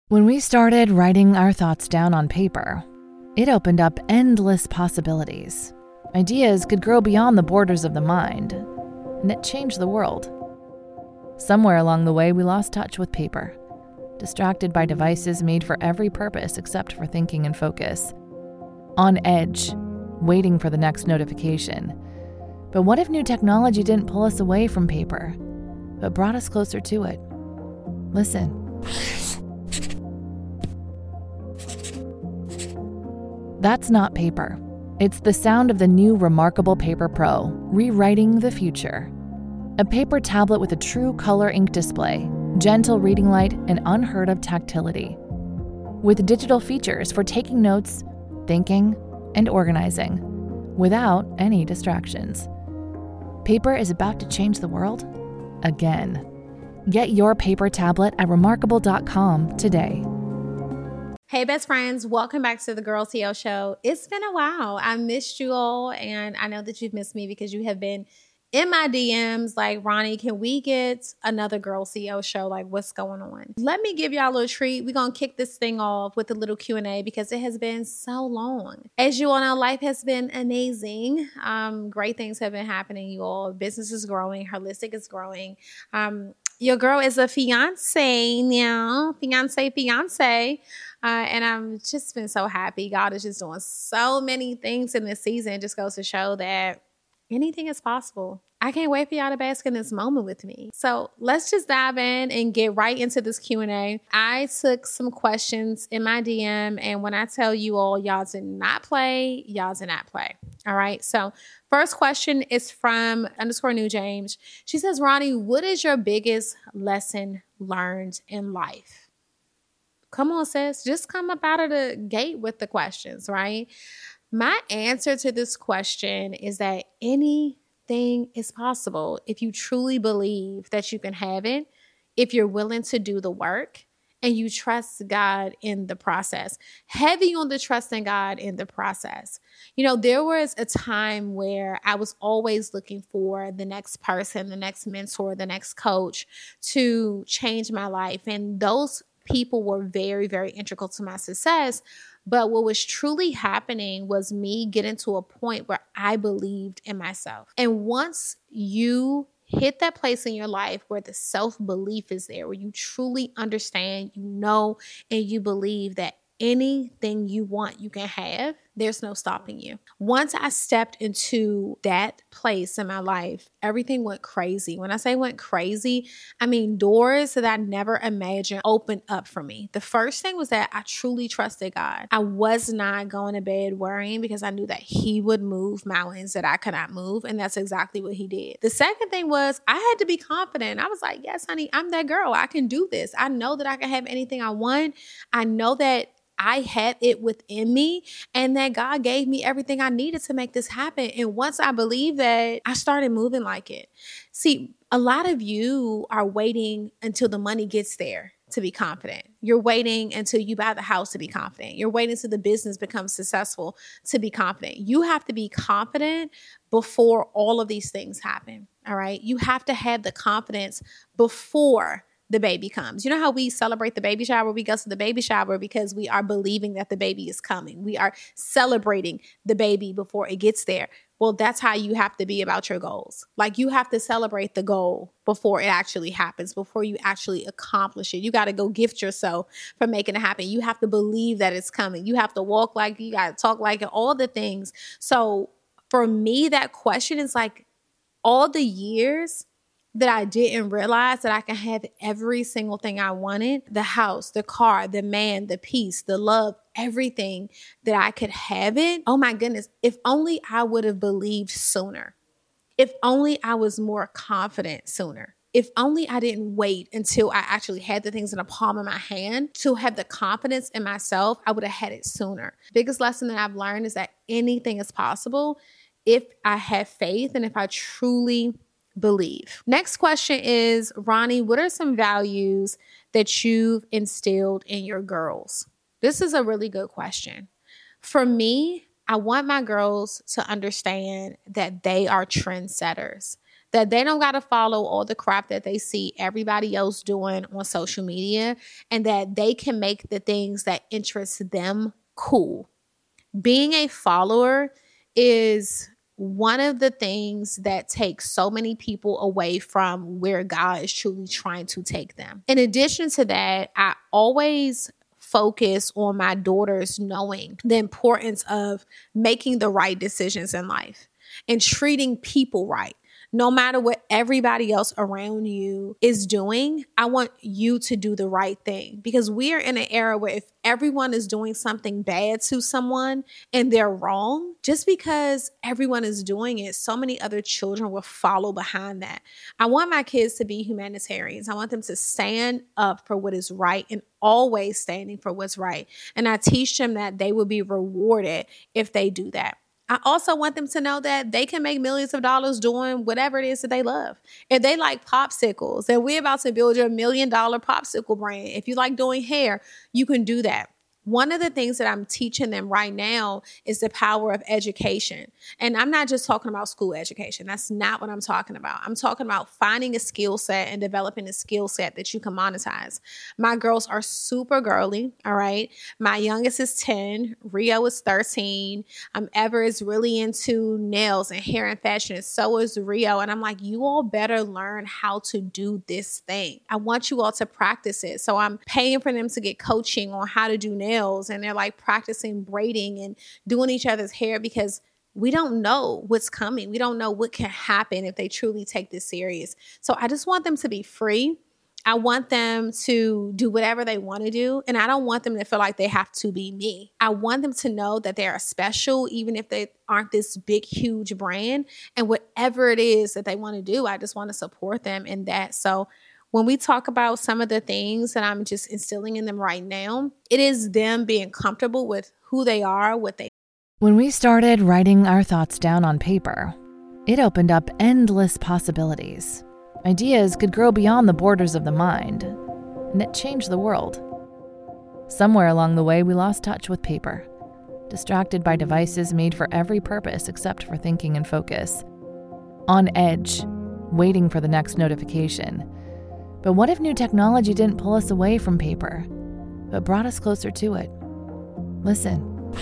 When we started writing our thoughts down on paper, it opened up endless possibilities. Ideas could grow beyond the borders of the mind, and it changed the world. Somewhere along the way, we lost touch with paper, distracted by devices made for every purpose except for thinking and focus. On edge, waiting for the next notification. But what if new technology didn't pull us away from paper, but brought us closer to it? Listen. That's not paper. It's the sound of the new Remarkable Paper Pro, rewriting the future. A paper tablet with a true color ink display, gentle reading light, and unheard of tactility. With digital features for taking notes, thinking, and organizing, without any distractions. Paper is about to change the world again. Get your paper tablet at remarkable.com today. Hey, best friends, welcome back to the Girl CEO Show. It's been a while. I missed you all, and I know that you've missed me because you have been in my DMs like, Ronnie, can we get another Girl CEO Show? Like, what's going on? Let me give y'all a little treat. We're going to kick this thing off with a little Q&A because it has been so long. As you all know, life has been amazing. Great things have been happening, you all. Business is growing. Holistic is growing. Your girl is a fiance now. Fiance. And I'm just been so happy. God is just doing so many things in this season. It just goes to show that anything is possible. I can't wait for y'all to bask in this moment with me. So let's just dive in and get right into this Q&A. I took some questions in my DM, and when I tell you all, y'all did not play. All right. So first question is from _New James. She says, Ronnie, what is your biggest lesson learned in life? Come on, sis. Just come up out of the gate with the questions, right? My answer to this question is that anything is possible if you truly believe that you can have it, if you're willing to do the work, and you trust God in the process. Heavy on the trusting God in the process. You know, there was a time where I was always looking for the next person, the next mentor, the next coach to change my life. And those people were very, very integral to my success. But what was truly happening was me getting to a point where I believed in myself. And once you hit that place in your life where the self-belief is there, where you truly understand, you know, and you believe that anything you want, you can have, there's no stopping you. Once I stepped into that place in my life, everything went crazy. When I say went crazy, I mean doors that I never imagined opened up for me. The first thing was that I truly trusted God. I was not going to bed worrying because I knew that He would move mountains that I could not move. And that's exactly what He did. The second thing was I had to be confident. I was like, yes, honey, I'm that girl. I can do this. I know that I can have anything I want. I know that I had it within me and that God gave me everything I needed to make this happen. And once I believed that, I started moving like it. See, a lot of you are waiting until the money gets there to be confident. You're waiting until you buy the house to be confident. You're waiting until the business becomes successful to be confident. You have to be confident before all of these things happen. All right. You have to have the confidence before the baby comes. You know how we celebrate the baby shower? We go to the baby shower because we are believing that the baby is coming. We are celebrating the baby before it gets there. Well, that's how you have to be about your goals. Like you have to celebrate the goal before it actually happens, before you actually accomplish it. You got to go gift yourself for making it happen. You have to believe that it's coming. You have to walk like you got to talk like it, all the things. So for me, that question is like all the years that I didn't realize that I can have every single thing I wanted, the house, the car, the man, the peace, the love, everything that I could have it. Oh my goodness. If only I would have believed sooner. If only I was more confident sooner. If only I didn't wait until I actually had the things in the palm of my hand to have the confidence in myself, I would have had it sooner. Biggest lesson that I've learned is that anything is possible if I have faith and if I truly believe. Next question is, Ronnie, what are some values that you've instilled in your girls? This is a really good question. For me, I want my girls to understand that they are trendsetters. that they don't got to follow all the crap that they see everybody else doing on social media, and that they can make the things that interest them cool. Being a follower is one of the things that takes so many people away from where God is truly trying to take them. In addition to that, I always focus on my daughters knowing the importance of making the right decisions in life and treating people right. No matter what everybody else around you is doing, I want you to do the right thing, because we are in an era where if everyone is doing something bad to someone and they're wrong, just because everyone is doing it, so many other children will follow behind that. I want my kids to be humanitarians. I want them to stand up for what is right and always standing for what's right. And I teach them that they will be rewarded if they do that. I also want them to know that they can make millions of dollars doing whatever it is that they love. If they like popsicles, and we're about to build your $1 million popsicle brand. If you like doing hair, you can do that. One of the things that I'm teaching them right now is the power of education. And I'm not just talking about school education. That's not what I'm talking about. I'm talking about finding a skill set and developing a skill set that you can monetize. My girls are super girly, all right? My youngest is 10. Rio is 13. Ever is really into nails and hair and fashion, and so is Rio. And I'm like, you all better learn how to do this thing. I want you all to practice it. So I'm paying for them to get coaching on how to do nails. And they're like practicing braiding and doing each other's hair, because we don't know what's coming. We don't know what can happen if they truly take this serious. So I just want them to be free. I want them to do whatever they want to do. And I don't want them to feel like they have to be me. I want them to know that they are special, even if they aren't this big, huge brand. And whatever it is that they want to do, I just want to support them in that. So when we talk about some of the things that I'm just instilling in them right now, it is them being comfortable with who they are, what they. When we started writing our thoughts down on paper, it opened up endless possibilities. Ideas could grow beyond the borders of the mind, and it changed the world. Somewhere along the way, we lost touch with paper, distracted by devices made for every purpose except for thinking and focus. On edge, waiting for the next notification. But what if new technology didn't pull us away from paper, but brought us closer to it? Listen.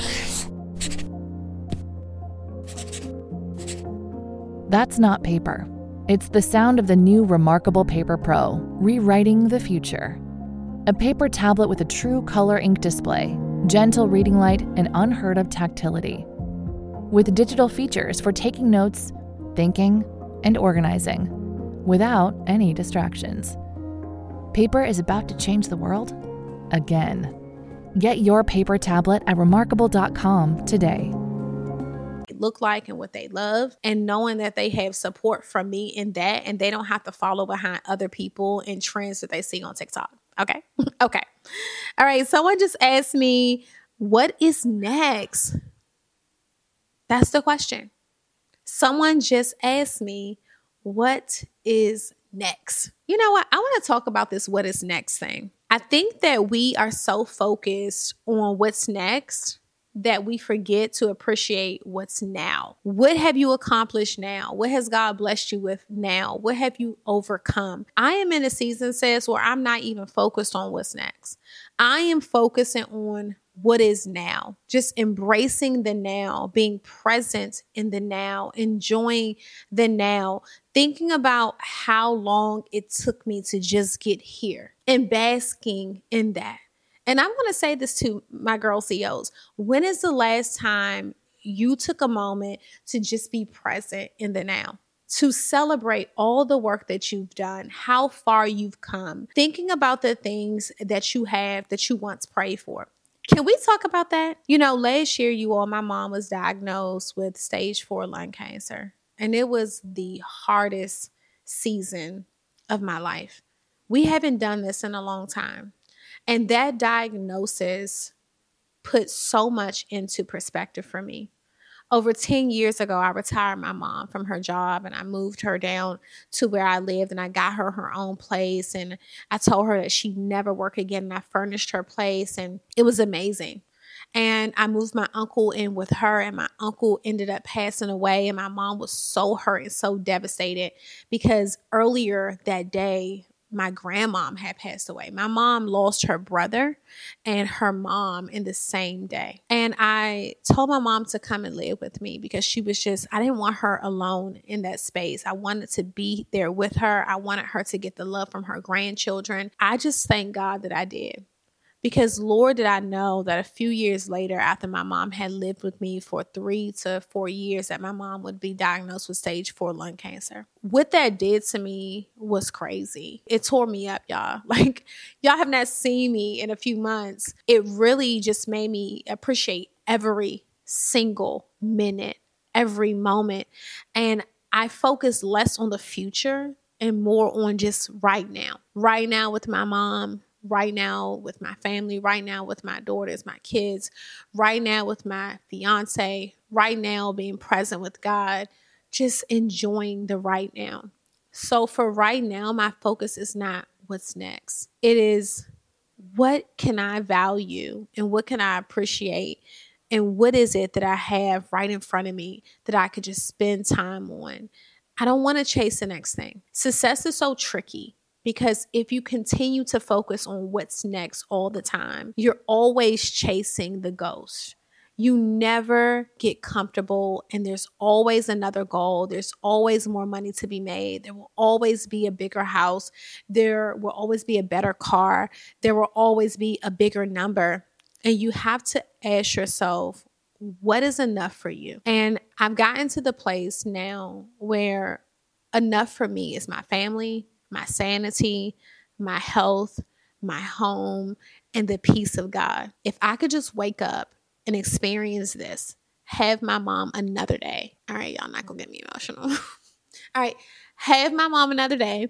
That's not paper. It's the sound of the new Remarkable Paper Pro, rewriting the future. A paper tablet with a true color ink display, gentle reading light, and unheard of tactility. With digital features for taking notes, thinking, and organizing, without any distractions. Paper is about to change the world again. Get your paper tablet at remarkable.com today. Look like and what they love, and knowing that they have support from me in that, and they don't have to follow behind other people and trends that they see on TikTok. Okay. Okay. All right. Someone just asked me, what is next? That's the question. Someone just asked me, what is next? You know what? I want to talk about this what is next thing. I think that we are so focused on what's next that we forget to appreciate what's now. What have you accomplished now? What has God blessed you with now? What have you overcome? I am in a season, sis, where I'm not even focused on what's next. I am focusing on what is now, just embracing the now, being present in the now, enjoying the now, thinking about how long it took me to just get here and basking in that. And I'm going to say this to my girl CEOs. When is the last time you took a moment to just be present in the now? To celebrate all the work that you've done, how far you've come, thinking about the things that you have that you once prayed for. Can we talk about that? You know, last year, my mom was diagnosed with stage 4 lung cancer. And it was the hardest season of my life. We haven't done this in a long time. And that diagnosis put so much into perspective for me. Over 10 years ago, I retired my mom from her job and I moved her down to where I lived, and I got her own place, and I told her that she'd never work again, and I furnished her place, and it was amazing. And I moved my uncle in with her, and my uncle ended up passing away. And my mom was so hurt and so devastated because earlier that day, my grandmom had passed away. My mom lost her brother and her mom in the same day. And I told my mom to come and live with me because I didn't want her alone in that space. I wanted to be there with her. I wanted her to get the love from her grandchildren. I just thank God that I did. Because Lord, did I know that a few years later, after my mom had lived with me for 3 to 4 years, that my mom would be diagnosed with stage 4 lung cancer. What that did to me was crazy. It tore me up, y'all. Like, y'all have not seen me in a few months. It really just made me appreciate every single minute, every moment. And I focused less on the future and more on just right now. Right now with my mom, right now with my family, right now with my daughters, my kids, right now with my fiance, right now being present with God, just enjoying the right now. So for right now, my focus is not what's next. It is what can I value and what can I appreciate and what is it that I have right in front of me that I could just spend time on. I don't want to chase the next thing. Success is so tricky. Because if you continue to focus on what's next all the time, you're always chasing the ghost. You never get comfortable, and there's always another goal. There's always more money to be made. There will always be a bigger house. There will always be a better car. There will always be a bigger number. And you have to ask yourself, what is enough for you? And I've gotten to the place now where enough for me is my family, my sanity, my health, my home, and the peace of God. If I could just wake up and experience this, have my mom another day. All right, y'all not gonna get me emotional. All right, have my mom another day,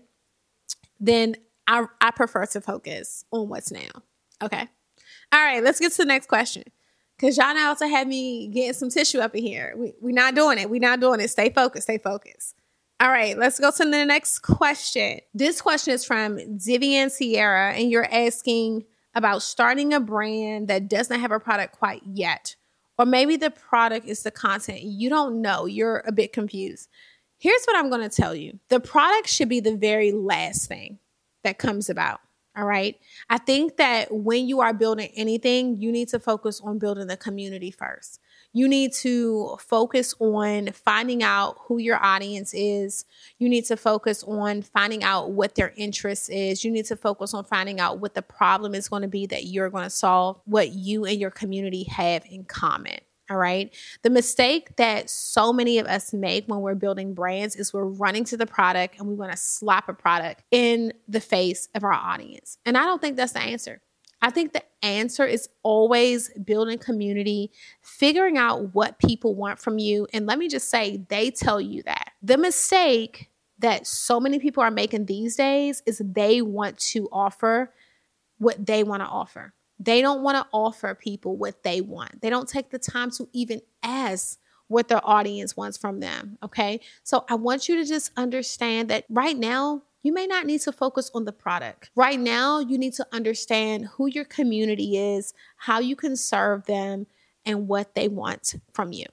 then I prefer to focus on what's now. Okay. All right, let's get to the next question. Because y'all now to have me getting some tissue up in here. We're not doing it. We're not doing it. Stay focused. Stay focused. All right, let's go to the next question. This question is from Divian Sierra, and you're asking about starting a brand that doesn't have a product quite yet. Or maybe the product is the content. You don't know. You're a bit confused. Here's what I'm going to tell you. The product should be the very last thing that comes about. All right. I think that when you are building anything, you need to focus on building the community first. You need to focus on finding out who your audience is. You need to focus on finding out what their interest is. You need to focus on finding out what the problem is going to be that you're going to solve, what you and your community have in common. All right. The mistake that so many of us make when we're building brands is we're running to the product and we want to slap a product in the face of our audience. And I don't think that's the answer. I think the answer is always building community, figuring out what people want from you. And let me just say, they tell you that. The mistake that so many people are making these days is they want to offer what they want to offer. They don't want to offer people what they want. They don't take the time to even ask what their audience wants from them. Okay. So I want you to just understand that right now, you may not need to focus on the product. Right now, you need to understand who your community is, how you can serve them, and what they want from you.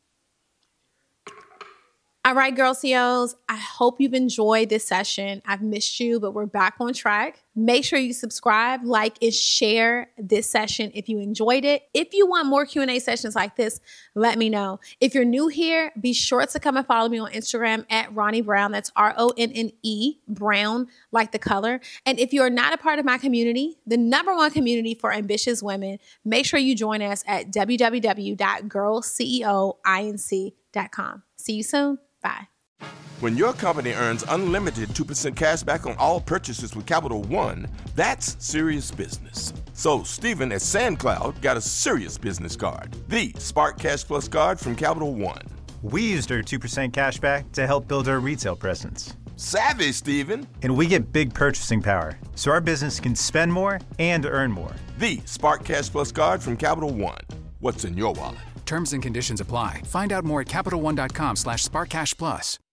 All right, Girl CEOs, I hope you've enjoyed this session. I've missed you, but we're back on track. Make sure you subscribe, like, and share this session if you enjoyed it. If you want more Q&A sessions like this, let me know. If you're new here, be sure to come and follow me on Instagram at Ronnie Brown. That's RONNE, Brown, like the color. And if you're not a part of my community, the #1 community for ambitious women, make sure you join us at www.girlceoinc.com. See you soon. Bye. When your company earns unlimited 2% cash back on all purchases with Capital One, that's serious business. So Stephen at SandCloud got a serious business card, the Spark Cash Plus card from Capital One. We used our 2% cash back to help build our retail presence. Savvy, Stephen. And we get big purchasing power, so our business can spend more and earn more. The Spark Cash Plus card from Capital One. What's in your wallet? Terms and conditions apply. Find out more at CapitalOne.com/SparkCashPlus.